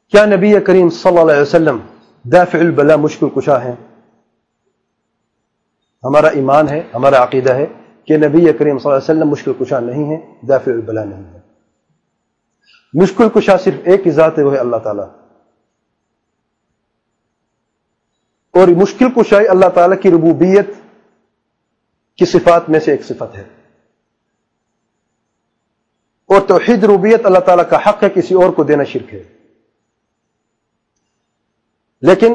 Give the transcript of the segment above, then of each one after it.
کیا نبی کریم صلی اللہ علیہ وسلم دافع البلا مشکل کشا ہیں؟ ہمارا ایمان ہے، ہمارا عقیدہ ہے کہ نبی کریم صلی اللہ علیہ وسلم مشکل کشا نہیں ہے، دافع البلا نہیں ہے۔ مشکل کشا صرف ایک ہی ذات ہے، وہ ہے اللہ تعالیٰ، اور مشکل کشائی اللہ تعالیٰ کی ربوبیت کی صفات میں سے ایک صفت ہے، اور توحید ربوبیت اللہ تعالیٰ کا حق ہے، کسی اور کو دینا شرک ہے۔ لیکن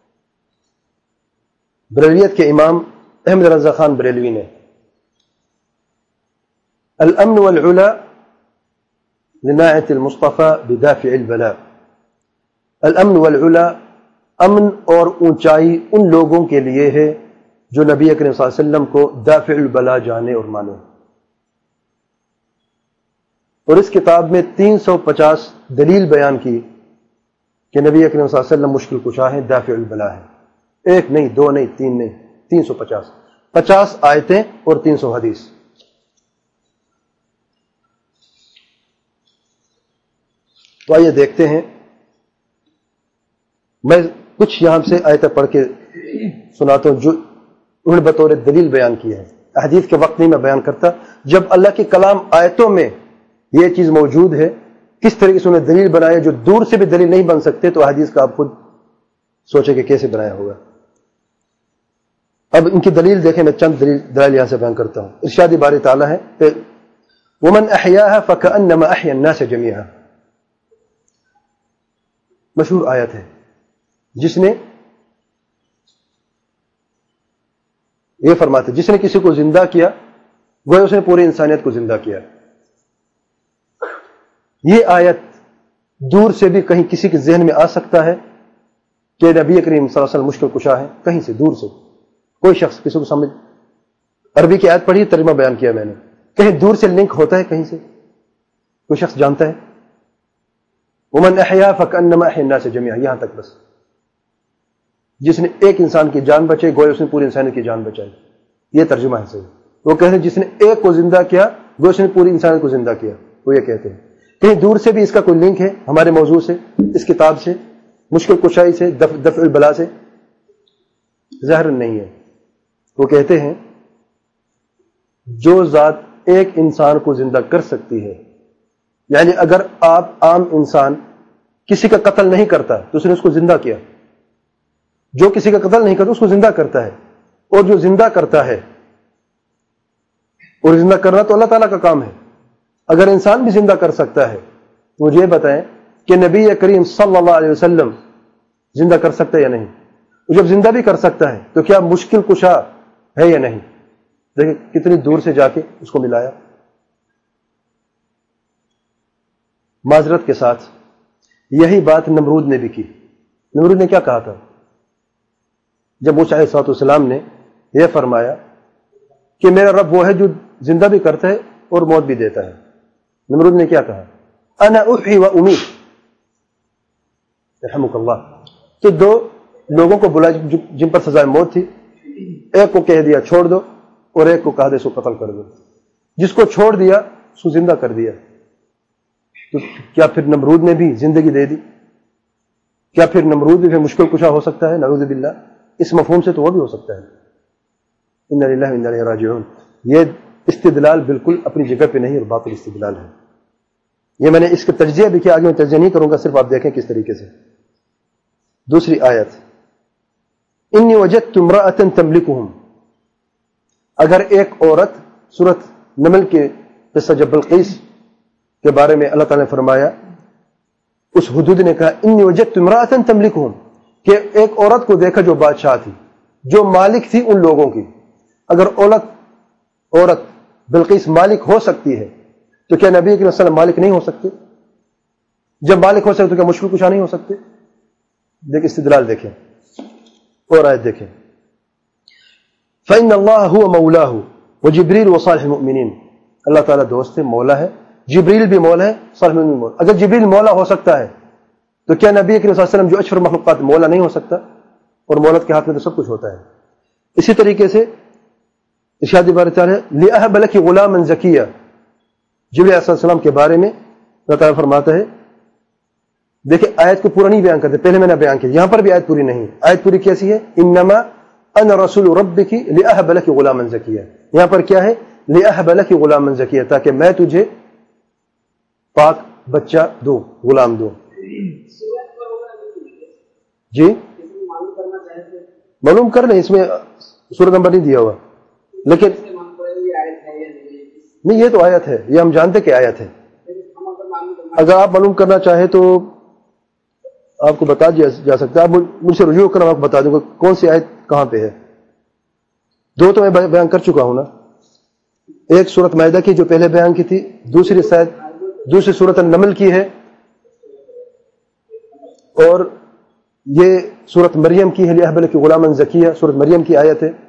بریلویت کے امام احمد رضا خان بریلوی نے الامن والعلا لناعت المصطفى بدافع البلاء، الامن والعلا، امن اور اونچائی ان لوگوں کے لیے ہے جو نبی کریم صلی اللہ علیہ وسلم کو دافع البلا جانے اور مانے، اور اس کتاب میں 350 دلیل بیان کی کہ نبی اکرم صلی اللہ علیہ وسلم مشکل کشا ہے، دافع البلا ہے۔ ایک نہیں، دو نہیں، تین نہیں، 350 آیتیں اور 300 حدیث۔ تو آئیے دیکھتے ہیں، میں کچھ یہاں سے آیتیں پڑھ کے سناتا ہوں جو انہوں نے بطور دلیل بیان کی ہے۔ حدیث کے وقت نہیں میں بیان کرتا، جب اللہ کے کلام آیتوں میں یہ چیز موجود ہے، کس طریقے سے انہیں دلیل بنایا جو دور سے بھی دلیل نہیں بن سکتے، تو حدیث کا آپ خود سوچیں کہ کیسے بنایا ہوگا۔ اب ان کی دلیل دیکھیں، میں چند دلائل یہاں سے بیان کرتا ہوں۔ ارشاد باری تعالیٰ ہے کہ وَمَنْ أَحْيَاهَا فَكَأَنَّمَا أَحْيَا النَّاسَ جَمِيعًا، مشہور آیت ہے، جس نے یہ فرماتے جس نے کسی کو زندہ کیا گویا اس نے پوری انسانیت کو زندہ کیا۔ یہ آیت دور سے بھی کہیں کسی کے ذہن میں آ سکتا ہے کہ نبی کریم صلی اللہ علیہ وسلم مشکل کشا ہے، کہیں سے دور سے کوئی شخص کسی کو سمجھ، عربی کی آیت پڑھی، ترجمہ بیان کیا میں نے، کہیں دور سے لنک ہوتا ہے، کہیں سے کوئی شخص جانتا ہے؟ وَمَنْ أَحْيَا فَكَأَنَّمَا أَحْيَا النَّاسَ جَمِيعًا، یہاں تک بس۔ جس نے ایک انسان کی جان بچائی گویا اس نے پوری انسانیت کی جان بچائی، یہ ترجمہ ہے صحیح۔ وہ کہتے ہیں جس نے ایک کو زندہ کیا گویا اس نے پوری انسانیت کو زندہ کیا، وہ یہ کہتے ہیں۔ کہیں دور سے بھی اس کا کوئی لنک ہے ہمارے موضوع سے، اس کتاب سے، مشکل کشائی سے، دفع البلا سے؟ ظاہر نہیں ہے۔ وہ کہتے ہیں جو ذات ایک انسان کو زندہ کر سکتی ہے، یعنی اگر آپ عام انسان کسی کا قتل نہیں کرتا تو اس نے اس کو زندہ کیا، جو کسی کا قتل نہیں کرتا اس کو زندہ کرتا ہے، اور جو زندہ کرتا ہے، اور زندہ کرنا تو اللہ تعالیٰ کا کام ہے، اگر انسان بھی زندہ کر سکتا ہے، مجھے بتائیں کہ نبی کریم صلی اللہ علیہ وسلم زندہ کر سکتا ہے یا نہیں؟ وہ جب زندہ بھی کر سکتا ہے تو کیا مشکل کشا ہے یا نہیں؟ دیکھیں کتنی دور سے جا کے اس کو ملایا۔ معذرت کے ساتھ یہی بات نمرود نے بھی کی۔ نمرود نے کیا کہا تھا جب موسیٰ علیہ السلام نے یہ فرمایا کہ میرا رب وہ ہے جو زندہ بھی کرتا ہے اور موت بھی دیتا ہے؟ نمرود نے کیا کہا؟ انا احیی و امیت، رحمک اللہ۔ تو دو لوگوں کو بلایا جن پر سزائے موت تھی، ایک کو کہہ دیا چھوڑ دو، اور ایک کو کہا دے اس کو قتل کر دو۔ جس کو چھوڑ دیا اس کو زندہ کر دیا، تو کیا پھر نمرود نے بھی زندگی دے دی؟ کیا پھر نمرود بھی پھر مشکل کشا ہو سکتا ہے؟ نعوذ باللہ، اس مفہوم سے تو وہ بھی ہو سکتا ہے۔ انا للہ و انا الیہ راجعون۔ یہ استدلال بالکل اپنی جگہ پہ نہیں اور باطل استدلال ہے۔ یہ میں نے اس کا تجزیہ بھی کیا، آگے میں تجزیہ نہیں کروں گا، صرف آپ دیکھیں کس طریقے سے۔ دوسری آیت، انی وجدت امرأۃ تملکہم، اگر ایک عورت، سورۃ نمل کے قصہ جب بلقیس کے بارے میں اللہ تعالیٰ نے فرمایا، اس حدود نے کہا انی وجدت امرأۃ تملکہم، کہ ایک عورت کو دیکھا جو بادشاہ تھی، جو مالک تھی ان لوگوں کی۔ اگر عورت بلقیس مالک ہو سکتی ہے تو کیا نبی صلی اللہ علیہ وسلم مالک نہیں ہو سکتے؟ جب مالک ہو سکتے تو کیا مشکل کشا نہیں ہو سکتے؟ دیکھ استدلال دیکھیں اور آیت دیکھیں۔ فَإِنَّ اللَّهَ هُوَ مَوْلَاهُ وَجِبْرِيلُ وَصَالِحُ الْمُؤْمِنِينَ، اللہ تعالیٰ دوست ہے، مولا ہے، جبریل بھی مولا ہے، صالح المؤمنین مولا۔ اگر جبریل مولا ہو سکتا ہے تو کیا نبی صلی اللہ علیہ وسلم جو اشرف مخلوقات مولا نہیں ہو سکتا؟ اور مولت کے ہاتھ میں تو سب کچھ ہوتا ہے۔ اسی طریقے سے ارشاد باری تعالیٰ لِأَهَبَ لَكِ غُلَامًا زَكِيًّا، جبریل علیہ السلام کے بارے میں اللہ تعالیٰ فرماتا ہے دیکھیں آیت کو پورا نہیں بیان کرتے, پہلے میں نے بیان کیا, یہاں پر بھی آیت پوری نہیں. آیت پوری کیسی ہے؟ انما انا رسول ربک لاہب لک غلاما زکیا. یہاں پر کیا ہے؟ لاہب لک غلاما زکیا, تاکہ میں تجھے پاک بچہ دوں, غلام دوں. جی معلوم کر لیں, اس میں سورۃ نمبر نہیں دیا ہوا, لیکن نہیں یہ تو آیت ہے, یہ ہم جانتے کہ آیت ہے. اگر آپ معلوم کرنا چاہیں تو آپ کو بتا دیا جا سکتا ہے. آپ مجھ سے رجوع کرنا, آپ کو بتا دوں گا کون سی آیت کہاں پہ ہے. دو تو میں بیان کر چکا ہوں نا, ایک سورۃ مائدہ کی جو پہلے بیان کی تھی, دوسری سورۃ النمل کی ہے, اور یہ سورۃ مریم کی ہے لِأَهْبَ لَكِ غُلَامًا زَكِيًّا, سورۃ مریم کی آیت ہے.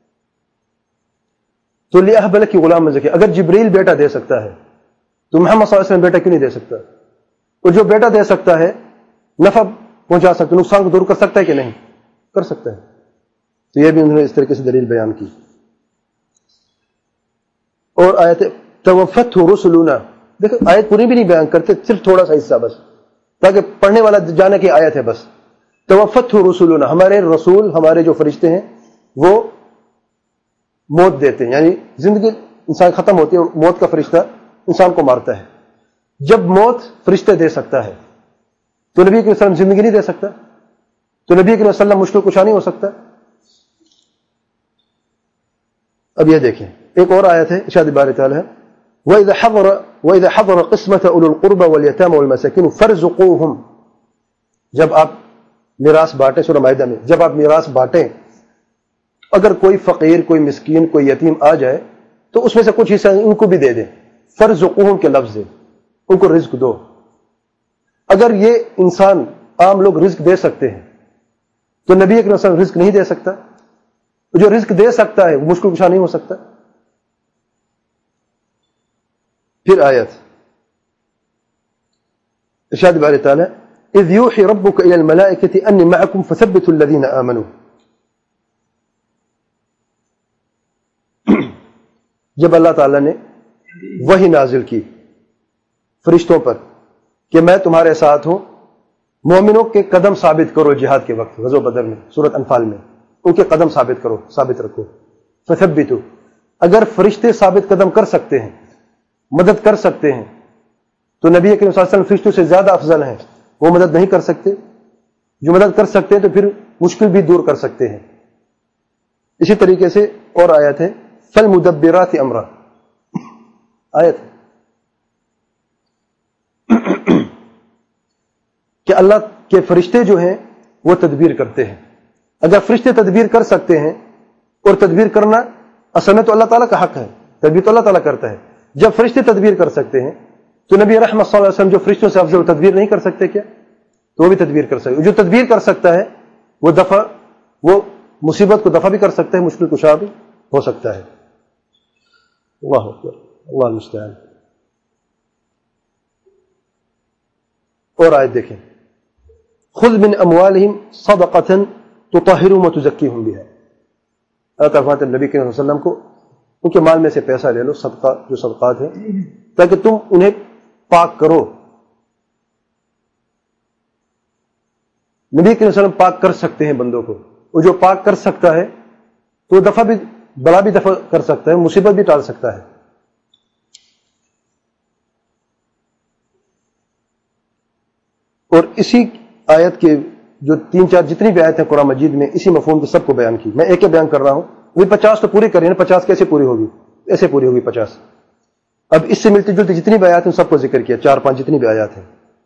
تو لِأَهْبَ لَكِ غُلَامًا زَكِيًّا, اگر جبریل بیٹا دے سکتا ہے تو محمد صلی اللہ علیہ وسلم بیٹا کیوں نہیں دے سکتا؟ اور جو بیٹا دے سکتا ہے نفع پہنچا سکتا ہے, نقصان کو دور کر سکتا ہے کہ نہیں؟ کر سکتا ہے. تو یہ بھی انہوں نے اس طریقے سے دلیل بیان کی. اور آیت توفته رسلنا, دیکھو آیت پوری بھی نہیں بیان کرتے, صرف تھوڑا سا حصہ بس, تاکہ پڑھنے والا جانے کی آیت ہے بس. توفته رسلنا, ہمارے رسول, ہمارے جو فرشتے ہیں وہ موت دیتے ہیں, یعنی زندگی انسان ختم ہوتی ہے اور موت کا فرشتہ انسان کو مارتا ہے. جب موت فرشتے دے سکتا ہے تو نبی کریم صلی اللہ علیہ وسلم زندگی نہیں دے سکتا؟ تو نبی کریم صلی اللہ علیہ وسلم مشکل کشا نہیں ہو سکتا؟ اب یہ دیکھیں ایک اور آیت ہے ارشاد باری تعالی ہے, وَإِذَا حَضَرَ قِسْمَةَ أُولُو الْقُرْبَى وَالْيَتَامَى وَالْمَسَاكِينُ فَارْزُقُوهُمْ, جب آپ میراث بانٹیں, سورہ مائدہ میں جب آپ میراث بانٹیں, اگر کوئی فقیر, کوئی مسکین, کوئی یتیم آ جائے تو اس میں سے کچھ حصہ ان کو بھی دے دیں. فَارْزُقُوهُمْ کے لفظ ہے, ان کو رزق دو. اگر یہ انسان عام لوگ رزق دے سکتے ہیں تو نبی اکرم صلی اللہ علیہ وسلم رزق نہیں دے سکتا؟ جو رزق دے سکتا ہے وہ مشکل کشا نہیں ہو سکتا؟ پھر آیت ارشاد باری تعالی اذ یوحی ربک الی الملائکۃ انی معکم فثبتوا الذین آمنوا, جب اللہ تعالی نے وحی نازل کی فرشتوں پر کہ میں تمہارے ساتھ ہوں, مومنوں کے قدم ثابت کرو جہاد کے وقت, غزوہ بدر میں, سورۃ انفال میں, ان کے قدم ثابت کرو, ثابت رکھو. فثبتوا, اگر فرشتے ثابت قدم کر سکتے ہیں, مدد کر سکتے ہیں, تو نبی کریم صلی اللہ علیہ وسلم فرشتوں سے زیادہ افضل ہیں, وہ مدد نہیں کر سکتے؟ جو مدد کر سکتے ہیں تو پھر مشکل بھی دور کر سکتے ہیں. اسی طریقے سے اور آیت ہے فالمدبرات امرا, آیت ہے کہ اللہ کے فرشتے جو ہیں وہ تدبیر کرتے ہیں. اگر فرشتے تدبیر کر سکتے ہیں, اور تدبیر کرنا اصل میں تو اللہ تعالیٰ کا حق ہے, تدبیر تو اللہ تعالیٰ کرتا ہے, جب فرشتے تدبیر کر سکتے ہیں تو نبی رحمت صلی اللہ علیہ وسلم جو فرشتوں سے افضل تدبیر نہیں کر سکتے کیا؟ تو وہ بھی تدبیر کر سکتے. جو تدبیر کر سکتا ہے وہ مصیبت کو دفع بھی کر سکتا ہے, مشکل کشا بھی ہو سکتا ہے. اللہ اکبر, اللہ المستعان. اور آیت دیکھیں خذ من اموالہم صدقۃ تطہرہم وتزکیہم بہا, اللہ تعالیٰ فرماتے ہیں نبی کریم صلی اللہ علیہ وسلم کو ان کے مال میں سے پیسہ لے لو, صدقہ جو صدقات ہیں, تاکہ تم انہیں پاک کرو. نبی کریم صلی اللہ علیہ وسلم پاک کر سکتے ہیں بندوں کو, اور جو پاک کر سکتا ہے تو دفع بھی, بلا بھی دفع کر سکتا ہے, مصیبت بھی ٹال سکتا ہے. اور اسی آیت کے جو 3-4 جتنی بھی آیت ہیں قرآن مجید میں, اسی مفہوم کے سب کو بیان کی. میں ایک بیان کر رہا ہوں, وہ 50 تو پوری کریں نا, 50 کیسے پوری ہوگی؟ ایسے پوری ہوگی 50. اب اس سے ملتی جلتی جتنی بھی آیات ہیں سب کو ذکر کیا, 4-5 جتنی بھی آیات ہیں.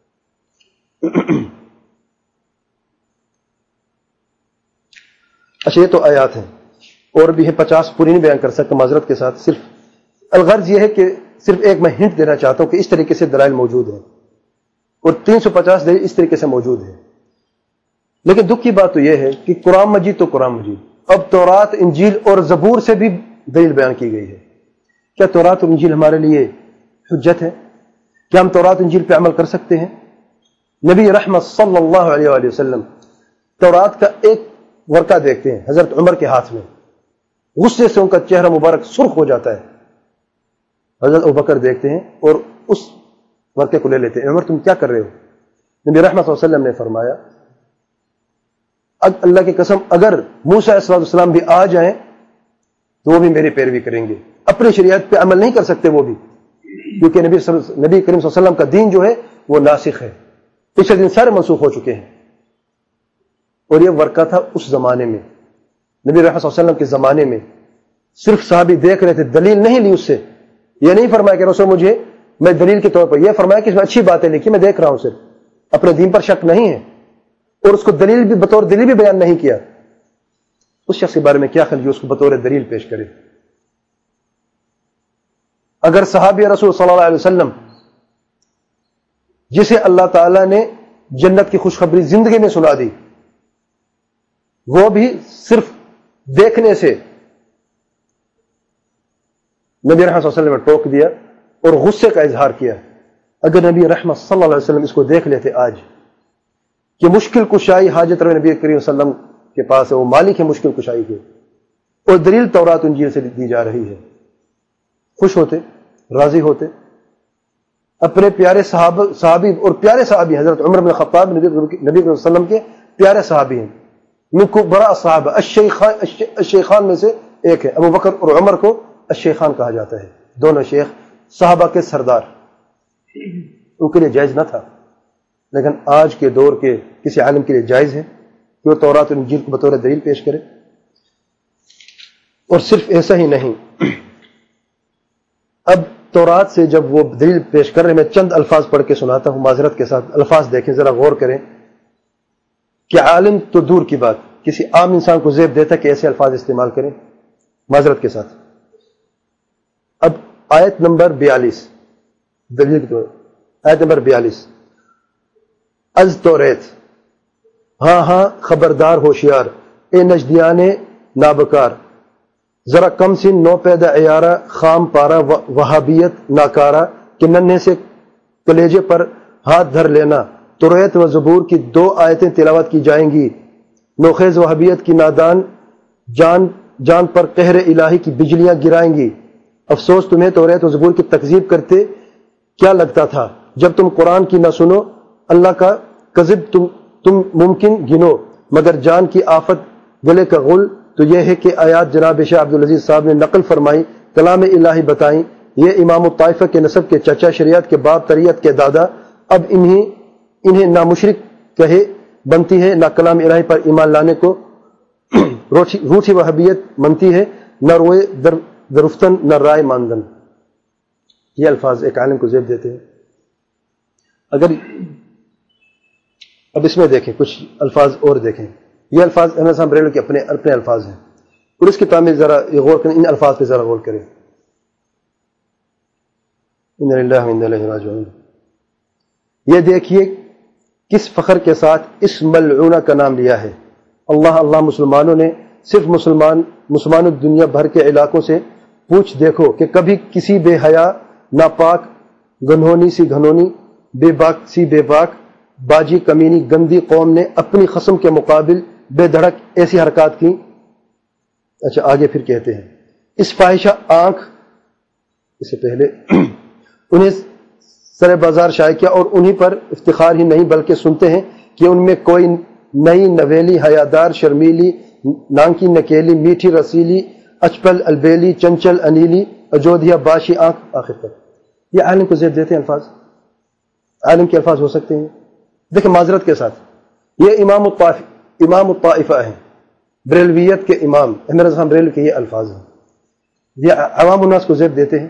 اچھا یہ تو آیات ہیں, اور بھی ہے 50 پوری نہیں بیان کر سکتا معذرت کے ساتھ. صرف الغرض یہ ہے کہ صرف ایک میں ہنٹ دینا چاہتا ہوں کہ اس طریقے سے دلائل موجود ہیں, اور 350 دلیل اس طریقے سے موجود ہے. لیکن دکھ کی بات تو یہ ہے کہ قرآن مجید تو قرآن مجید, اب تورات, انجیل اور زبور سے بھی دلیل بیان کی گئی ہے. کیا تورات اور انجیل ہمارے لیے حجت ہے؟ کیا ہم تورات انجیل پہ عمل کر سکتے ہیں؟ نبی رحمت صلی اللہ علیہ وآلہ وسلم تورات کا ایک ورقہ دیکھتے ہیں حضرت عمر کے ہاتھ میں, غصے سے ان کا چہرہ مبارک سرخ ہو جاتا ہے. حضرت ابوبکر دیکھتے ہیں اور اس ورقے کو لے لیتے ہیں. عمر تم کیا کر رہے ہو؟ نبی رحمت صلی اللہ علیہ وسلم نے فرمایا اللہ کی قسم اگر موسیٰ علیہ السلام بھی آ جائیں تو وہ بھی میری پیروی کریں گے. اپنی شریعت پہ عمل نہیں کر سکتے وہ بھی, کیونکہ نبی کریم صلی اللہ علیہ وسلم کا دین جو ہے وہ ناسخ ہے, پچھلے دن سارے منسوخ ہو چکے ہیں. اور یہ ورقہ تھا اس زمانے میں, نبی رحمت صلی اللہ علیہ وسلم کے زمانے میں. صرف صحابی دیکھ رہے تھے, دلیل نہیں لی اس سے. یہ نہیں فرمایا کہ رسول مجھے, میں دلیل کے طور پر, یہ فرمایا کہ اس میں اچھی باتیں لکھی, میں دیکھ رہا ہوں, صرف اپنے دین پر شک نہیں ہے. اور اس کو دلیل بھی بطور دلیل بھی بیان نہیں کیا. اس شخص کے بارے میں کیا خیال جو اس کو بطور دلیل پیش کرے؟ اگر صحابی رسول صلی اللہ علیہ وسلم جسے اللہ تعالیٰ نے جنت کی خوشخبری زندگی میں سنا دی, وہ بھی صرف دیکھنے سے نبی رحمت صلی اللہ علیہ وسلم نے ٹوک دیا اور غصے کا اظہار کیا, اگر نبی رحمت صلی اللہ علیہ وسلم اس کو دیکھ لیتے آج کہ مشکل کشائی حاجت رہے نبی کریم صلی اللہ علیہ وسلم کے پاس ہے, وہ مالک ہے مشکل کشائی کے, اور دلیل تورات انجیل سے دی جا رہی ہے, خوش ہوتے, راضی ہوتے. اپنے پیارے صحابی اور پیارے صحابی حضرت عمر بن خطاب نبی کریم صلی اللہ علیہ وسلم کے پیارے صحابی ہیں, من کبراء صحابہ, الشیخان میں سے ایک ہے. ابو بکر اور عمر کو الشیخان کہا جاتا ہے, دونوں شیخ صحابہ کے سردار. ان کے لیے جائز نہ تھا, لیکن آج کے دور کے کسی عالم کے لیے جائز ہے کہ وہ تورات اور انجیل کو بطور دلیل پیش کرے. اور صرف ایسا ہی نہیں, اب تورات سے جب وہ دلیل پیش کر رہے, میں چند الفاظ پڑھ کے سناتا ہوں معذرت کے ساتھ. الفاظ دیکھیں, ذرا غور کریں کہ عالم تو دور کی بات, کسی عام انسان کو زیب دیتا کہ ایسے الفاظ استعمال کریں, معذرت کے ساتھ. اب آیت نمبر 42, دلیل کی آیت نمبر 42, از توریت, ہاں ہاں خبردار ہوشیار, اے نجدیان نابکار, ذرا کم سن نو پیدا عیارہ, خام پارا وہابیت ناکارہ, کہ ننھے سے کلیجے پر ہاتھ دھر لینا. توریت و زبور کی 2 آیتیں تلاوت کی جائیں گی. نوخیز وہابیت کی نادان جان پر قہر الہی کی بجلیاں گرائیں گی. افسوس تمہیں توریت و زبور کی تکذیب کرتے کیا لگتا تھا, جب تم قرآن کی نہ سنو. اللہ کا کذب تم ممکن گنو, مگر جان کی آفت گلے کا غل تو یہ ہے کہ آیات جناب شاہ عبدالعزیز صاحب نے نقل فرمائی, کلام الہی بتائیں. یہ امام الطائفہ کے نسب کے چچا, شریعت کے باپ, طریقت کے دادا. اب انہیں نہ مشرک کہے بنتی ہے, نہ کلام الہی پر ایمان لانے کو روٹھی وہابیت منتی ہے, نہ روئے درفتن نہ رائے ماندن. یہ الفاظ ایک عالم کو زیب دیتے ہیں. اگر اب اس میں دیکھیں کچھ الفاظ اور دیکھیں, یہ الفاظ احمد صاحب بریلوی کے اپنے الفاظ ہیں, اور اس کی تعمیر ذرا غور کریں, ان الفاظ پہ ذرا غور کریں. انا للہ و انا الیہ راجعون. یہ دیکھیے کس فخر کے ساتھ اس ملعونہ کا نام لیا ہے. اللہ مسلمانوں نے صرف مسلمان دنیا بھر کے علاقوں سے پوچھ دیکھو کہ کبھی کسی بے حیا, ناپاک, گنہونی سی گھنونی, بے باک سی بے باک, باجی کمینی گندی قوم نے اپنی خصم کے مقابل بے دھڑک ایسی حرکات کی. اچھا آگے پھر کہتے ہیں, اس فاحشہ آنکھ, اس سے پہلے انہیں سر بازار شائع کیا, اور انہی پر افتخار ہی نہیں بلکہ سنتے ہیں کہ ان میں کوئی نئی نویلی, حیادار, شرمیلی, نانکی نکیلی, میٹھی رسیلی, اچپل البیلی, چنچل انیلی, اجودھیا باشی آنکھ, آخر تک. یہ عالم کو زیب دیتے ہیں الفاظ. عالم کے الفاظ ہو سکتے ہیں. دیکھیں معذرت کے ساتھ, یہ امام الطائفہ ہیں, بریلویت کے امام احمد رضا بریلوی کے یہ الفاظ ہیں. یہ عوام الناس کو زیب دیتے ہیں.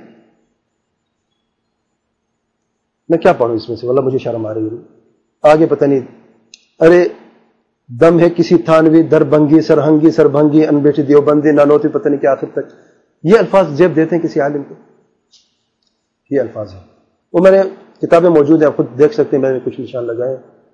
میں کیا پڑھوں اس میں سے, واللہ مجھے شرم آ رہی ہے. آگے پتہ نہیں, ارے دم ہے کسی تھانوی, دربنگی, سرہنگی, سربھنگی, انبیٹی دیوبندی, نانوتی, پتہ نہیں کیا, آخر تک یہ الفاظ زیب دیتے ہیں کسی عالم کو. یہ الفاظ ہیں. وہ میں نے کتابیں موجود ہیں, آپ خود دیکھ سکتے ہیں, میں نے کچھ نشان لگائے.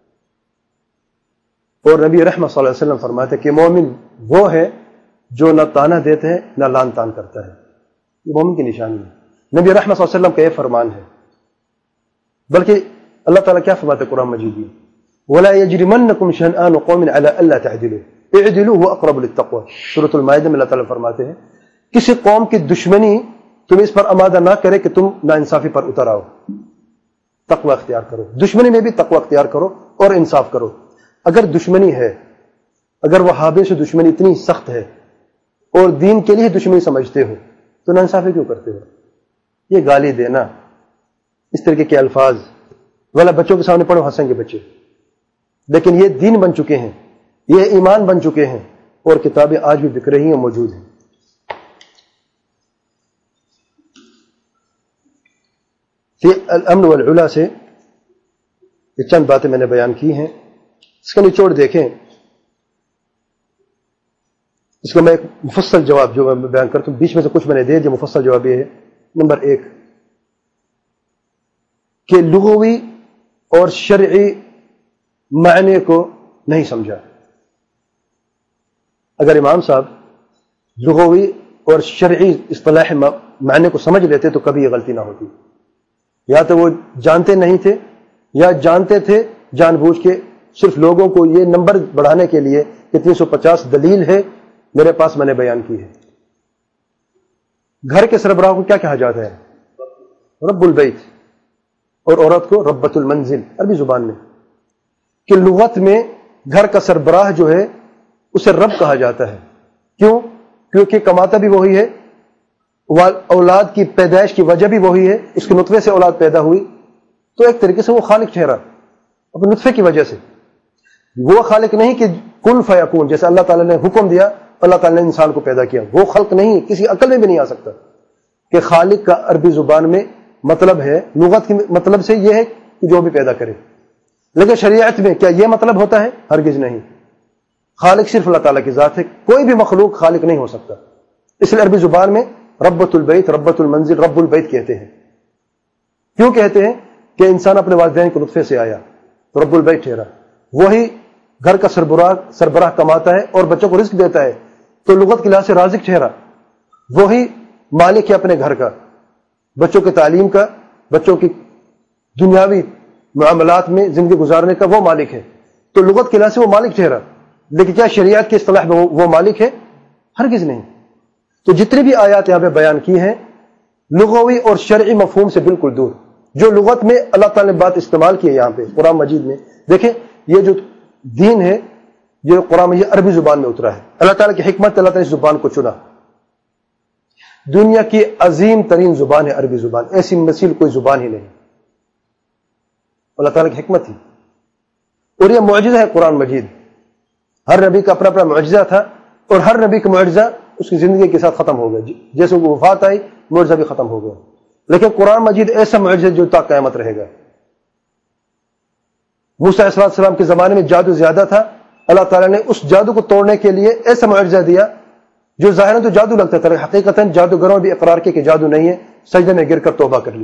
اور نبی رحمت صلی اللہ علیہ وسلم فرماتے ہیں کہ مومن وہ ہے جو نہ تانا دیتے ہیں نہ لان تان کرتا ہے. یہ مومن کی نشانی ہے. نبی رحمت صلی اللہ علیہ وسلم کا یہ فرمان ہے. بلکہ اللہ تعالیٰ کیا فرماتے ہیں قرآن مجید میں, وَلَا يَجْرِمَنَّكُمْ شَنْآنُ قَوْمٍ عَلَىٰ أَلَّا تَعْدِلُوا اعْدِلُوا هُوَ أَقْرَبُ لِلتَّقْوَىٰ. سورۃ المائدہ میں اللہ تعالیٰ فرماتے ہیں کسی قوم کی دشمنی تم اس پر آمادہ نہ کرے کہ تم ناانصافی پر اتر آؤ, تقوی اختیار کرو. دشمنی میں بھی تقوی اختیار کرو, اور انصاف کرو. اگر دشمنی ہے، اگر وہابیوں سے دشمنی اتنی سخت ہے اور دین کے لیے دشمنی سمجھتے ہو تو ناانصافی کیوں کرتے ہو؟ یہ گالی دینا، اس طریقے کے الفاظ والا بچوں کے سامنے پڑھو، ہنسیں گے بچے. لیکن یہ دین بن چکے ہیں، یہ ایمان بن چکے ہیں، اور کتابیں آج بھی بک رہی ہیں، موجود ہیں. فی الامن والعلا سے یہ چند باتیں میں نے بیان کی ہیں. اس کا نچوڑ دیکھیں. اس کا میں ایک مفصل جواب جو میں بیان کرتا ہوں، بیچ میں سے کچھ میں نے دے دیا. مفصل جواب یہ ہے: نمبر 1 کہ لغوی اور شرعی معنی کو نہیں سمجھا. اگر امام صاحب لغوی اور شرعی اصطلاح معنی کو سمجھ لیتے تو کبھی یہ غلطی نہ ہوتی. یا تو وہ جانتے نہیں تھے، یا جانتے تھے جان بوجھ کے صرف لوگوں کو یہ نمبر بڑھانے کے لیے کہ 350 دلیل ہے میرے پاس، میں نے بیان کی ہے. گھر کے سربراہ کو کیا کہا جاتا ہے؟ رب البیت. اور عورت کو ربۃ المنزل عربی زبان میں. کہ لغت میں گھر کا سربراہ جو ہے اسے رب کہا جاتا ہے. کیوں؟ کیونکہ کماتا بھی وہی ہے، اولاد کی پیدائش کی وجہ بھی وہی ہے، اس کے نطفے سے اولاد پیدا ہوئی، تو ایک طریقے سے وہ خالق ٹھہرا اپنے نطفے کی وجہ سے. وہ خالق نہیں کہ کن فیکون، جیسے اللہ تعالیٰ نے حکم دیا، اللہ تعالیٰ نے انسان کو پیدا کیا. وہ خلق نہیں، کسی عقل میں بھی نہیں آ سکتا کہ خالق کا عربی زبان میں مطلب ہے، لغت کی مطلب سے یہ ہے کہ جو بھی پیدا کرے. لیکن شریعت میں کیا یہ مطلب ہوتا ہے؟ ہرگز نہیں. خالق صرف اللہ تعالیٰ کی ذات ہے، کوئی بھی مخلوق خالق نہیں ہو سکتا. اس لیے عربی زبان میں ربۃ البیت، ربۃ المنزل، رب البیت کہتے ہیں. کیوں کہتے ہیں؟ کہ انسان اپنے والدین کے نطفے سے آیا تو رب البیت ٹھہرا. وہی گھر کا سربراہ کماتا ہے اور بچوں کو رزق دیتا ہے تو لغت کے لحاظ سے رازق ٹھہرا. وہی مالک ہے اپنے گھر کا، بچوں کے تعلیم کا، بچوں کی دنیاوی معاملات میں زندگی گزارنے کا وہ مالک ہے. تو لغت کے لحاظ سے وہ مالک ٹھہرا. لیکن کیا شریعت کی اصطلاح میں وہ مالک ہے؟ ہرگز نہیں. تو جتنی بھی آیات یہاں پہ بیان کی ہیں لغوی اور شرعی مفہوم سے بالکل دور. جو لغت میں اللہ تعالیٰ نے بات استعمال کی ہے یہاں پہ قرآن مجید میں، دیکھیں یہ جو دین ہے یہ قرآن مجید عربی زبان میں اترا ہے. اللہ تعالیٰ کی حکمت، اللہ تعالیٰ نے اس زبان کو چنا. دنیا کی عظیم ترین زبان ہے عربی زبان، ایسی مثیل کوئی زبان ہی نہیں. اللہ تعالیٰ کی حکمت تھی. اور یہ معجزہ ہے قرآن مجید. ہر نبی کا اپنا اپنا معجزہ تھا اور ہر نبی کا معجزہ اس کی زندگی کے ساتھ ختم ہو گیا. جیسے وہ وفات آئی معجزہ بھی ختم ہو گیا. لیکن قرآن مجید ایسا معجزہ جو تا قیامت رہے گا. موسیٰ علیہ السلام کے زمانے میں جادو زیادہ تھا، اللہ تعالیٰ نے اس جادو کو توڑنے کے لیے ایسا معجزہ دیا جو ظاہراً تو جادو لگتا تھا، حقیقتاً جادوگروں بھی اقرار کیا کہ جادو نہیں ہے، سجدے میں گر کر توبہ کر لی.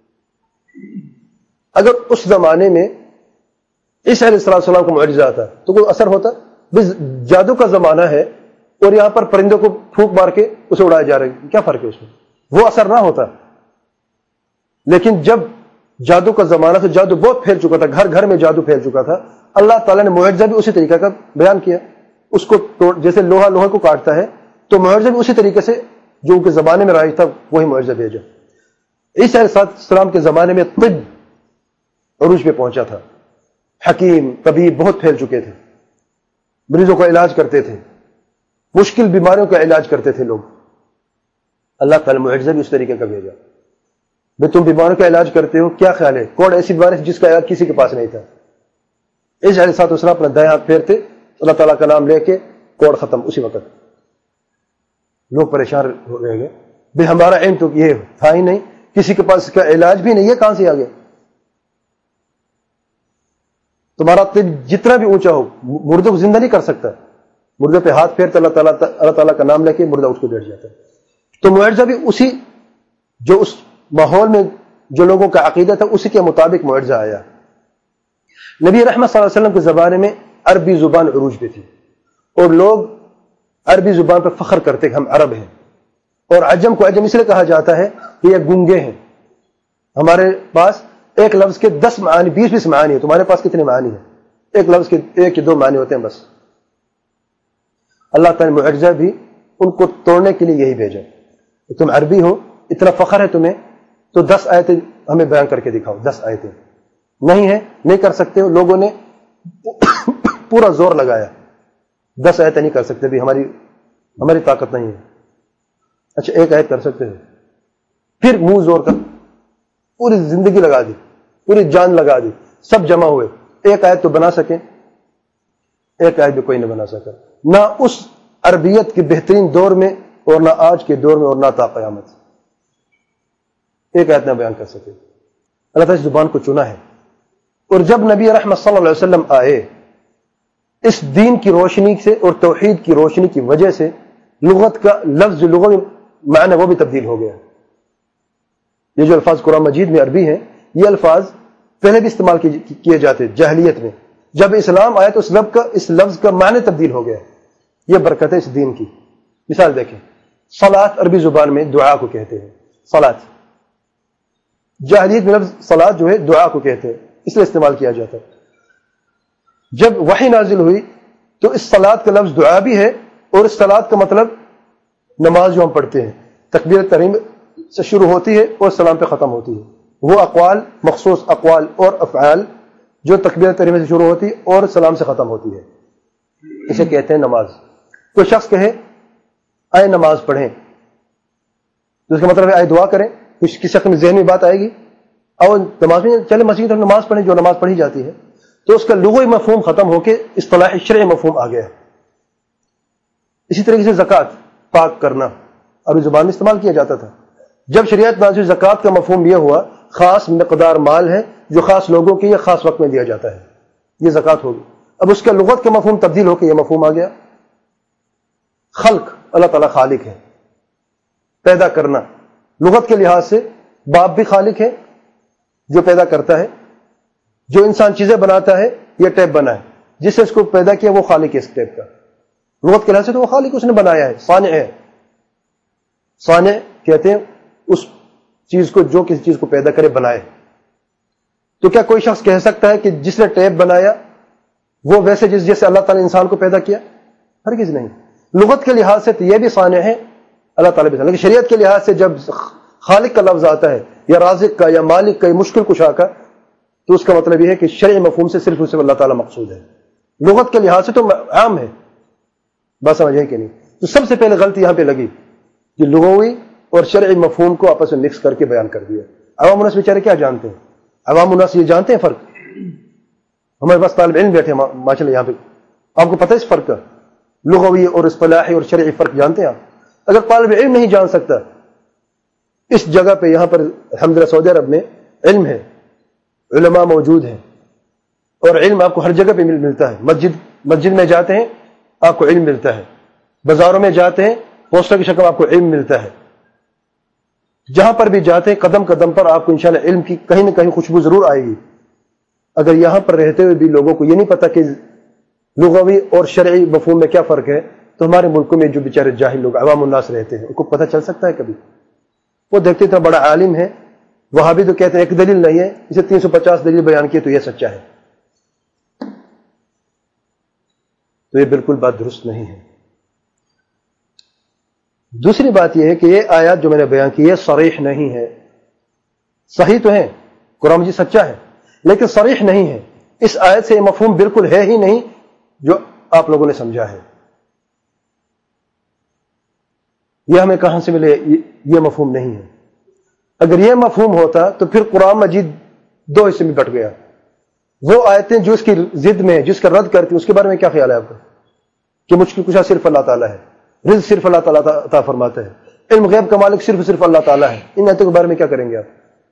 اگر اس زمانے میں عیسیٰ علیہ السلام کو معجزہ آتا تو کوئی اثر ہوتا؟ بس جادو کا زمانہ ہے اور یہاں پر پرندوں کو پھونک مار کے اسے اڑایا جا رہا ہے، کیا فرق ہے اس میں؟ وہ اثر نہ ہوتا. لیکن جب جادو کا زمانہ تھا، جادو بہت پھیل چکا تھا، گھر گھر میں جادو پھیل چکا تھا، اللہ تعالیٰ نے معجزہ بھی اسی طریقے کا بیان کیا. اس کو جیسے لوہے کو کاٹتا ہے تو معجزہ بھی اسی طریقے سے جو ان کے زمانے میں رائج تھا وہی معجزہ بھیجا. عیسیٰ علیہ السلام کے زمانے میں طب عروج پہ پہنچا تھا، حکیم طبیب بہت پھیل چکے تھے، مریضوں کا علاج کرتے تھے، مشکل بیماریوں کا علاج کرتے تھے لوگ. اللہ تعالیٰ معجزہ بھی اس طریقے کا بھیجا. بھائی تم بیماروں کا علاج کرتے ہو، کیا خیال ہے کوڑ ایسی بیماری جس کا علاج کسی کے پاس نہیں تھا؟ عیسیٰ علیہ السلام اپنا دائیں ہاتھ پھیرتے، اللہ تعالیٰ کا نام لے کے کوڑ ختم اسی وقت. لوگ پریشان رہ گئے، بھائی ہمارا علم تو یہ تھا ہی نہیں، کسی کے پاس اس کا علاج بھی نہیں، یہ کہاں سے آ گیا؟ تمہارا طب جتنا بھی اونچا ہو مردے کو زندہ نہیں کر سکتا. مردے پہ ہاتھ پھیرتے اللہ تعالیٰ کا نام لے کے مردہ اٹھ کے بیٹھ جاتا ہے. تو معجزہ بھی اسی جو اس ماحول میں جو لوگوں کا عقیدہ تھا اسی کے مطابق معجزہ آیا. نبی رحمت صلی اللہ علیہ وسلم کے زمانے میں عربی زبان عروج پہ تھی اور لوگ عربی زبان پر فخر کرتے کہ ہم عرب ہیں. اور عجم کو عجم اس لیے کہا جاتا ہے کہ یہ گونگے ہیں. ہمارے پاس ایک لفظ کے 10 معانی 20 معانی ہے، تمہارے پاس کتنے معانی ہیں؟ ایک لفظ کے 1 یا 2 معانی ہوتے ہیں بس. اللہ تعالیٰ نے معجزہ بھی ان کو توڑنے کے لیے یہی بھیجا. تم عربی ہو، اتنا فخر ہے تمہیں، تو 10 آیتیں ہمیں بیان کر کے دکھاؤ. 10 آیتیں نہیں ہے، نہیں کر سکتے ہو. لوگوں نے پورا زور لگایا. 10 آیتیں نہیں کر سکتے بھی، ہماری طاقت نہیں ہے. اچھا 1 آیت کر سکتے ہیں. پھر منہ زور کر پوری زندگی لگا دی، پوری جان لگا دی، سب جمع ہوئے. 1 آیت تو بنا سکیں، 1 آیت بھی کوئی نہیں بنا سکا، نہ اس عربیت کے بہترین دور میں اور نہ آج کے دور میں اور نہ تا قیامت. 1 آیت نہ بیان کر سکے. اللہ تعالیٰ اس زبان کو چنا ہے. اور جب نبی رحمت صلی اللہ علیہ وسلم آئے، اس دین کی روشنی سے اور توحید کی روشنی کی وجہ سے لغت کا لفظ لغوی معنی وہ بھی تبدیل ہو گیا. یہ جو الفاظ قرآن مجید میں عربی ہیں، یہ الفاظ پہلے بھی استعمال کیے جاتے جاہلیت میں. جب اسلام آیا تو اس لفظ کا معنی تبدیل ہو گیا. یہ برکت ہے اس دین کی. مثال دیکھیں، صلاۃ عربی زبان میں دعا کو کہتے ہیں. صلاۃ جاہلیت میں لفظ صلاۃ جو ہے دعا کو کہتے ہیں، اس لیے استعمال کیا جاتا ہے. جب وحی نازل ہوئی تو اس صلاۃ کا لفظ دعا بھی ہے، اور اس صلاۃ کا مطلب نماز جو ہم پڑھتے ہیں، تکبیر تحریم سے شروع ہوتی ہے اور سلام پہ ختم ہوتی ہے. وہ اقوال، مخصوص اقوال اور افعال جو تکبیر تحریم سے شروع ہوتی ہے اور سلام سے ختم ہوتی ہے، اسے کہتے ہیں نماز. کوئی شخص کہے آئے نماز پڑھیں، تو اس کا مطلب ہے آئے دعا کریں. کسی شخص میں ذہن میں بات آئے گی، اور نماز میں چلے مسجد میں نماز پڑھیں، جو نماز پڑھی جاتی ہے، تو اس کا لغوی مفہوم ختم ہو کے اصطلاح شرعی مفہوم آ گیا. اسی طریقے سے زکوٰۃ، پاک کرنا، عربی زبان میں استعمال کیا جاتا تھا. جب شریعت نازل زکوٰۃ کا مفہوم یہ ہوا، خاص مقدار مال ہے جو خاص لوگوں کے یا خاص وقت میں دیا جاتا ہے، یہ زکوٰۃ ہوگی. اب اس کا لغت کا مفہوم تبدیل ہو کے یہ مفہوم آ گیا خلق. اللہ تعالیٰ خالق ہے، پیدا کرنا. لغت کے لحاظ سے باپ بھی خالق ہے جو پیدا کرتا ہے. جو انسان چیزیں بناتا ہے، یہ ٹیپ بنا ہے، جس سے اس کو پیدا کیا وہ خالق ہے اس ٹیپ کا. لغت کے لحاظ سے تو وہ خالق، اس نے بنایا ہے، صانع ہے. صانع کہتے ہیں اس چیز کو جو کسی چیز کو پیدا کرے، بنائے. تو کیا کوئی شخص کہہ سکتا ہے کہ جس نے ٹیپ بنایا وہ ویسے جیسے اللہ تعالیٰ نے انسان کو پیدا کیا؟ ہرگز نہیں. لغت کے لحاظ سے تو یہ بھی صانع ہے، اللہ تعالیٰ بھی صانع. لیکن شریعت کے لحاظ سے جب خالق کا لفظ آتا ہے، یا رازق کا، یا مالک کا، یا مشکل کشا کا، تو اس کا مطلب یہ ہے کہ شرعی مفہوم سے صرف اللہ تعالیٰ مقصود ہے. لغت کے لحاظ سے تو عام ہے، بات سمجھیں کہ نہیں. تو سب سے پہلے غلطی یہاں پہ لگی کہ لغوی اور شرعی مفہوم کو آپس میں مکس کر کے بیان کر دیا. عوام الناس بیچارے کیا جانتے ہیں؟ عوام الناس یہ جانتے ہیں فرق؟ ہمارے پاس طالب علم بیٹھے ماشاء اللہ یہاں پہ، آپ کو پتہ ہے اس فرق کا؟ لغوی اور اصطلاحی اور شرعی فرق جانتے ہیں آپ؟ اگر طالب علم نہیں جان سکتا، اس جگہ پہ یہاں پر الحمدللہ سعودی عرب میں علم ہے، علماء موجود ہیں، اور علم آپ کو ہر جگہ پہ ملتا ہے. مسجد میں جاتے ہیں آپ کو علم ملتا ہے، بازاروں میں جاتے ہیں پوسٹر کی شکل میں آپ کو علم ملتا ہے. جہاں پر بھی جاتے ہیں قدم قدم پر آپ کو انشاءاللہ علم کی کہیں نہ کہیں خوشبو ضرور آئے گی. اگر یہاں پر رہتے ہوئے بھی لوگوں کو یہ نہیں پتا کہ لغوی اور شرعی مفہوم میں کیا فرق ہے، تو ہمارے ملکوں میں جو بیچارے جاہل لوگ عوام الناس رہتے ہیں ان کو پتہ چل سکتا ہے کبھی؟ وہ دیکھتے تھے بڑا عالم ہے، وہاں بھی تو کہتے ہیں ایک دلیل نہیں ہے، اسے 350 دلیل بیان کی تو یہ سچا ہے. تو یہ بالکل بات درست نہیں ہے. دوسری بات یہ ہے کہ یہ آیات جو میں نے بیان کی ہے صریح نہیں ہے. صحیح تو ہے، قرآن مجید سچا ہے، لیکن صریح نہیں ہے. اس آیت سے یہ مفہوم بالکل ہے ہی نہیں جو آپ لوگوں نے سمجھا ہے. یہ ہمیں کہاں سے ملے؟ یہ مفہوم نہیں ہے. اگر یہ مفہوم ہوتا تو پھر قرآن مجید 2 حصے میں بٹ گیا. وہ آیتیں جو اس کی ضد میں، جس کا رد کرتی، اس کے بارے میں کیا خیال ہے آپ کا؟ کہ مشکل کشا صرف اللہ تعالیٰ ہے، رزق صرف اللہ تعالیٰ عطا فرماتا ہے، علم غیب کا مالک صرف اللہ تعالیٰ ہے. ان آیتوں کے بارے میں کیا کریں گے آپ؟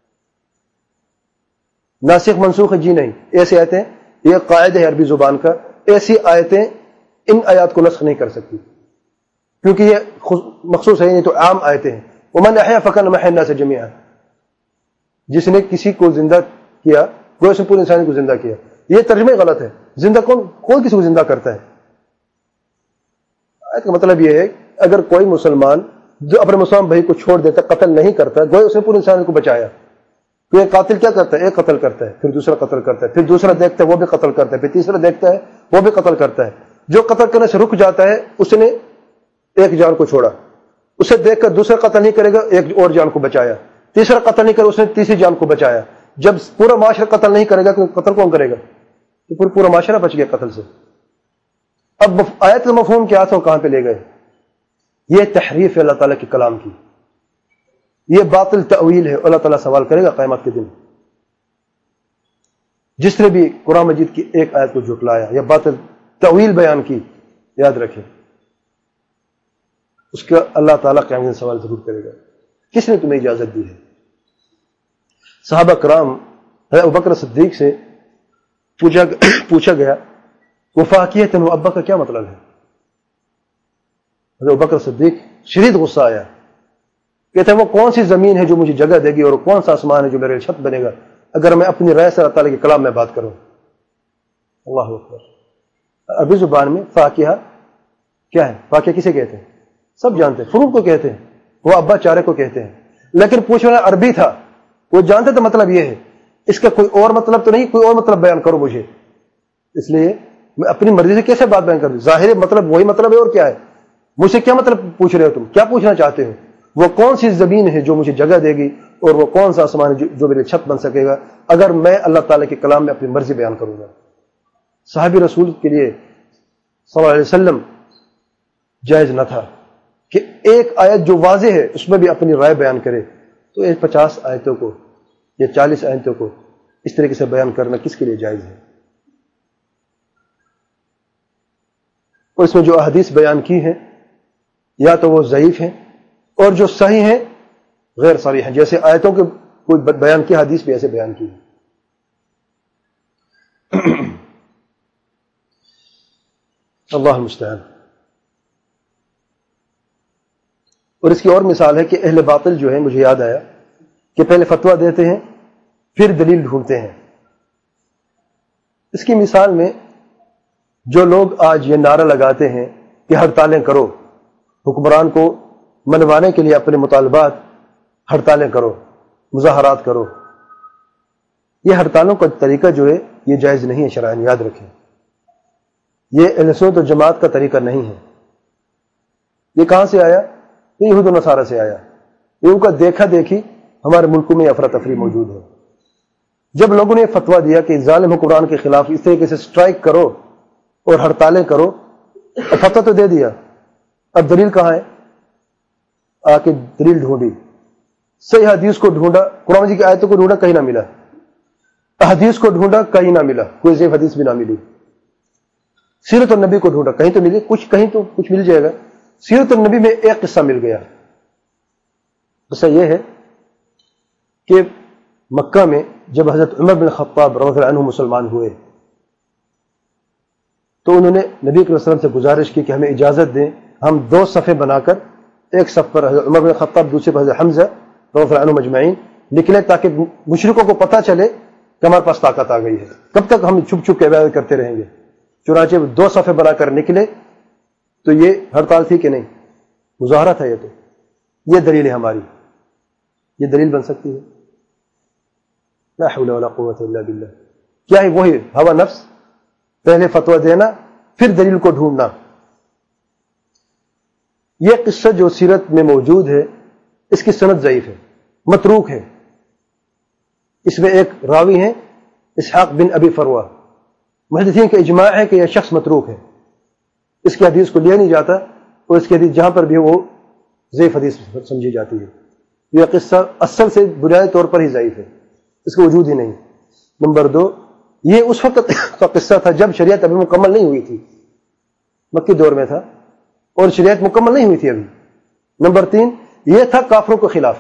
ناسخ منسوخ؟ جی نہیں. ایسی آیتیں، یہ قاعدہ ہے عربی زبان کا، ایسی آیتیں ان آیات کو نسخ نہیں کر سکتی، کیونکہ یہ مخصوص ہے، یہ تو عام آیتیں ہیں. ومن احیا فکانما احیا الناس جميعا، جس نے کسی کو زندہ کیا وہ اس نے پورے انسان کو زندہ کیا. یہ ترجمہ غلط ہے. زندہ کون کسی کو زندہ کرتا ہے؟ آیت کا مطلب یہ ہے اگر کوئی مسلمان جو اپنے مسلمان بھائی کو چھوڑ دیتا، قتل نہیں کرتا، گویا اس نے پورے انسان کو بچایا. تو یہ قاتل کیا کرتا ہے؟ ایک قتل کرتا ہے، پھر دوسرا قتل کرتا ہے، پھر دوسرا دیکھتا ہے وہ بھی قتل کرتا ہے، پھر تیسرا دیکھتا ہے وہ بھی قتل کرتا ہے. جو قتل کرنے سے رک جاتا ہے اس نے ایک جان کو چھوڑا، اسے دیکھ کر دوسرا قتل نہیں کرے گا، ایک اور جان کو بچایا. تیسرا قتل نہیں کرے، اس نے تیسری جان کو بچایا. جب پورا معاشرہ قتل نہیں کرے گا تو قتل کون کرے گا؟ تو پورا معاشرہ بچ گیا قتل سے. اب آیت کا مفہوم کیا تھا, کہاں پہ لے گئے؟ یہ تحریف ہے اللہ تعالیٰ کے کلام کی, یہ باطل تأویل ہے. اللہ تعالیٰ سوال کرے گا قیامت کے دن. جس نے بھی قرآن مجید کی ایک آیت کو جھٹلایا یا باطل تأویل بیان کی, یاد رکھیں اس کا اللہ تعالیٰ قیامت میں سوال ضرور کرے گا. کس نے تمہیں اجازت دی ہے؟ صحابہ کرام ابو بکر صدیق سے پوچھا گیا وفاقیت و ابا کا کیا مطلب ہے؟ ابو بکر صدیق شدید غصہ آیا, کہتے ہیں وہ کون سی زمین ہے جو مجھے جگہ دے گی, اور کون سا آسمان ہے جو میرے چھت بنے گا اگر میں اپنی رائے سے اللہ تعالیٰ کے کلام میں بات کروں. اللہ اکبر. عربی زبان میں فاقیہ کیا ہے؟ فاقیہ کسے کہتے ہیں؟ سب جانتے ہیں, فروٹ کو کہتے ہیں, وہ ابا چارے کو کہتے ہیں. لیکن پوچھنے والا عربی تھا, وہ جانتے تو مطلب یہ ہے, اس کا کوئی اور مطلب تو نہیں, کوئی اور مطلب بیان کرو مجھے. اس لیے میں اپنی مرضی سے کیسے بات بیان کروں؟ ظاہر مطلب وہی مطلب ہے, اور کیا ہے؟ مجھ سے کیا مطلب پوچھ رہے ہو تم؟ کیا پوچھنا چاہتے ہو؟ وہ کون سی زمین ہے جو مجھے جگہ دے گی, اور وہ کون سا آسمان ہے جو میرے چھت بن سکے گا اگر میں اللہ تعالیٰ کے کلام میں اپنی مرضی بیان کروں گا؟ صحابی رسول کے لیے صلی اللہ علیہ وسلم جائز نہ تھا کہ ایک آیت جو واضح ہے اس میں بھی اپنی رائے بیان کرے, تو ایک 50 آیتوں کو یا 40 آیتوں کو اس طریقے سے بیان کرنا کس کے لیے جائز ہے؟ اور اس میں جو احادیث بیان کی ہیں یا تو وہ ضعیف ہیں, اور جو صحیح ہیں غیر صریح ہیں. جیسے آیتوں کے کوئی بیان کی حدیث بھی ایسے بیان کی ہے. اللہ المستعان. اور اس کی اور مثال ہے کہ اہل باطل جو ہے, مجھے یاد آیا کہ پہلے فتویٰ دیتے ہیں پھر دلیل ڈھونڈتے ہیں. اس کی مثال میں جو لوگ آج یہ نعرہ لگاتے ہیں کہ ہڑتالیں کرو, حکمران کو منوانے کے لیے اپنے مطالبات ہڑتالیں کرو, مظاہرات کرو, یہ ہڑتالوں کا طریقہ جو ہے یہ جائز نہیں ہے شرعاً. یاد رکھیں یہ اہل سنت و جماعت کا طریقہ نہیں ہے. یہ کہاں سے آیا؟ یہ یہود و نصارہ سے آیا. یہ ان کا دیکھا دیکھی ہمارے ملکوں میں افراتفری موجود ہے. جب لوگوں نے فتویٰ دیا کہ ظالم حکمران کے خلاف اس طریقے سے سٹرائک کرو اور ہڑتالیں کرو, فتویٰ تو دے دیا, اب دلیل کہاں ہے؟ آ کے دلیل ڈھونڈی, صحیح حدیث کو ڈھونڈا, قرآن مجید کی آیتوں کو ڈھونڈا, کہیں نہ ملا. حدیث کو ڈھونڈا, کہیں نہ ملا, کوئی ضعیف حدیث بھی نہ ملی. سیرت النبی کو ڈھونڈا, کہیں تو ملے, کہیں تو کچھ مل جائے گا. سیرت النبی میں ایک قصہ مل گیا. قصہ یہ ہے کہ مکہ میں جب حضرت عمر بن خطاب رضی اللہ عنہ مسلمان ہوئے تو انہوں نے نبی صلی اللہ علیہ وسلم سے گزارش کی کہ ہمیں اجازت دیں ہم 2 صفیں بنا کر, ایک صف پر حضرت عمر بن خطاب, دوسرے پر حضرت حمزہ رضی اللہ عنہ مجمعین نکلے, تاکہ مشرکوں کو پتہ چلے کہ ہمارے پاس طاقت آ گئی ہے. کب تک ہم چھپ چھپ کے عبادت کرتے رہیں گے؟ چنانچہ 2 صفیں بنا کر نکلے. تو یہ ہڑتال تھی کہ نہیں؟ مظاہرہ تھا. یہ دلیل ہے ہماری, یہ دلیل بن سکتی ہے. لا حول ولا قوت الا باللہ. کیا ہے؟ وہی ہوا نفس, پہلے فتویٰ دینا پھر دلیل کو ڈھونڈنا. یہ قصہ جو سیرت میں موجود ہے اس کی سند ضعیف ہے, متروک ہے. اس میں ایک راوی ہیں اسحاق بن ابی فروہ, محدثین کا اجماع ہے کہ یہ شخص متروک ہے, اس کی حدیث کو لیا نہیں جاتا, اور اس کی حدیث جہاں پر بھی وہ ضعیف حدیث سمجھی جاتی ہے. یہ قصہ اصل سے بنیادی طور پر ہی ضعیف ہے, اس کا وجود ہی نہیں. نمبر 2, یہ اس وقت کا قصہ تھا جب شریعت ابھی مکمل نہیں ہوئی تھی, مکی دور میں تھا اور شریعت مکمل نہیں ہوئی تھی ابھی. نمبر 3, یہ تھا کافروں کے خلاف.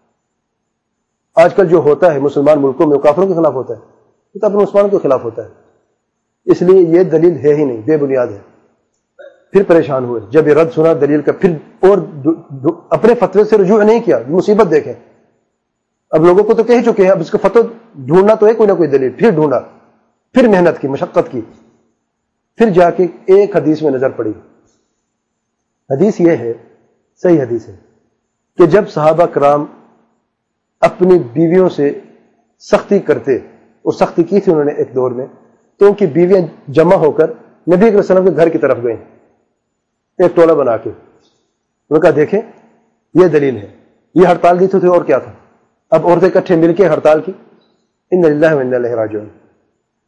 آج کل جو ہوتا ہے مسلمان ملکوں میں وہ کافروں کے خلاف ہوتا ہے, یہ تو اپنے مسلمانوں کے خلاف ہوتا ہے. اس لیے یہ دلیل ہے ہی نہیں, بے بنیاد ہے. پھر پریشان ہوئے جب یہ رد سنا دلیل کا, پھر اور اپنے فتوے سے رجوع نہیں کیا. مصیبت دیکھیں, اب لوگوں کو تو کہہ چکے ہیں, اب اس کا فتویٰ ڈھونڈنا تو ہے کوئی نہ کوئی دلیل. پھر ڈھونڈا, پھر محنت کی, مشقت کی, پھر جا کے ایک حدیث میں نظر پڑی. حدیث یہ ہے, صحیح حدیث ہے, کہ جب صحابہ کرام اپنی بیویوں سے سختی کرتے, اور سختی کی تھی انہوں نے ایک دور میں, تو ان کی بیویاں جمع ہو کر نبی صلی اللہ علیہ وسلم کے گھر کی طرف گئیں, ایک ٹولہ بنا کے. انہوں نے کہا دیکھیں یہ دلیل ہے, یہ ہڑتال دی تھی اور کیا تھا. اب عورتیں اکٹھے مل کے ہڑتال کی. ان للہ و انا الیہ راجعون.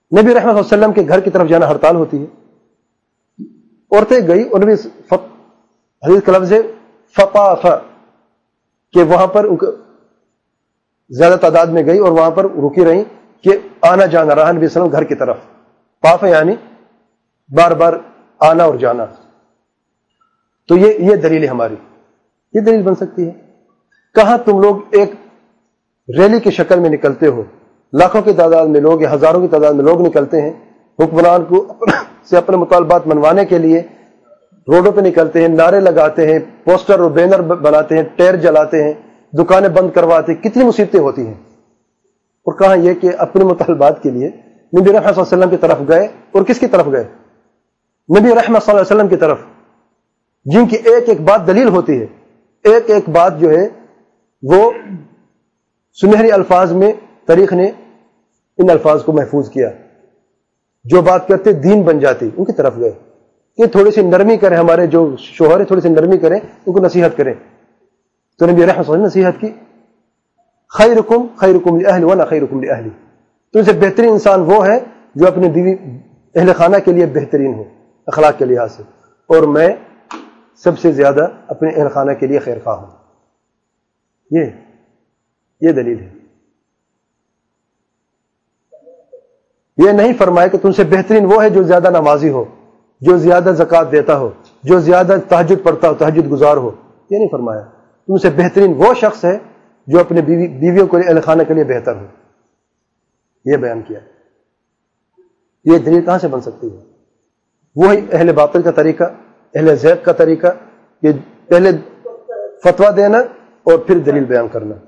نبی رحمت صلی اللہ علیہ وسلم کے گھر کی طرف جانا ہڑتال ہوتی ہے. عورتیں گئی اور نبی حدیث کا لفظ ہے فطاف کہ وہاں پر زیادہ تعداد میں گئی اور وہاں پر رکی رہی کہ آنا جانا رہا نبی صلی اللہ علیہ وسلم گھر کی طرف. طاف یعنی بار بار آنا اور جانا. تو یہ دلیل ہے ہماری, یہ دلیل بن سکتی ہے. کہاں تم لوگ ایک ریلی کی شکل میں نکلتے ہو, لاکھوں کی تعداد میں لوگ یا ہزاروں کی تعداد میں لوگ نکلتے ہیں, حکمران کو سے اپنے مطالبات منوانے کے لیے روڈوں پہ نکلتے ہیں, نعرے لگاتے ہیں, پوسٹر اور بینر بناتے ہیں, ٹیر جلاتے ہیں, دکانیں بند کرواتے ہیں, کتنی مصیبتیں ہوتی ہیں. اور کہاں یہ کہ اپنے مطالبات کے لیے نبی رحمت صلی اللہ علیہ وسلم کی طرف گئے. اور کس کی طرف گئے؟ نبی رحمت صلی اللہ علیہ وسلم کی طرف, جن کی ایک ایک بات دلیل ہوتی ہے, ایک ایک بات جو ہے وہ سنہری الفاظ میں تاریخ نے ان الفاظ کو محفوظ کیا. جو بات کرتے دین بن جاتی, ان کی طرف گئے کہ تھوڑی سی نرمی کریں, ہمارے جو شوہر تھوڑی سی نرمی کریں, ان کو نصیحت کریں. تو نبی رحمت صلی اللہ علیہ وسلم نے نصیحت کی, خیرکم خیرکم لأہلی وانا خیرکم لأہلی. تو ان سے بہترین انسان وہ ہے جو اپنی بیوی اہل خانہ کے لیے بہترین ہو اخلاق کے لحاظ سے, اور میں سب سے زیادہ اپنے اہل خانہ کے لیے خیر خواہ ہوں. یہ دلیل ہے. یہ نہیں فرمایا کہ تم سے بہترین وہ ہے جو زیادہ نمازی ہو, جو زیادہ زکوٰۃ دیتا ہو, جو زیادہ تہجد پڑھتا ہو, تہجد گزار ہو. یہ نہیں فرمایا. تم سے بہترین وہ شخص ہے جو اپنے بیویوں کو اہل خانہ کے لیے بہتر ہو. یہ بیان کیا. یہ دلیل کہاں سے بن سکتی ہے؟ وہی اہل باطل کا طریقہ, اہل زیغ کا طریقہ, کہ پہلے فتویٰ دینا اور پھر دلیل بیان کرنا.